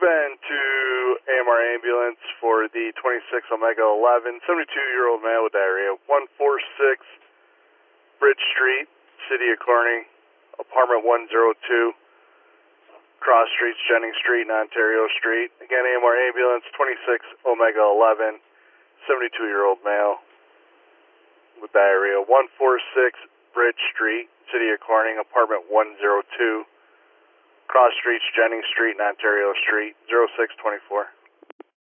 been to AMR ambulance for the 26 Omega 11, 72-year-old male with diarrhea, 146 Bridge Street, City of Corning, apartment 102, cross streets, Jennings Street and Ontario Street. Again, AMR ambulance, 26 Omega 11, 72-year-old male with diarrhea, 146 Bridge Street, City of Corning, apartment 102, cross streets, Jennings Street and Ontario Street, 0624.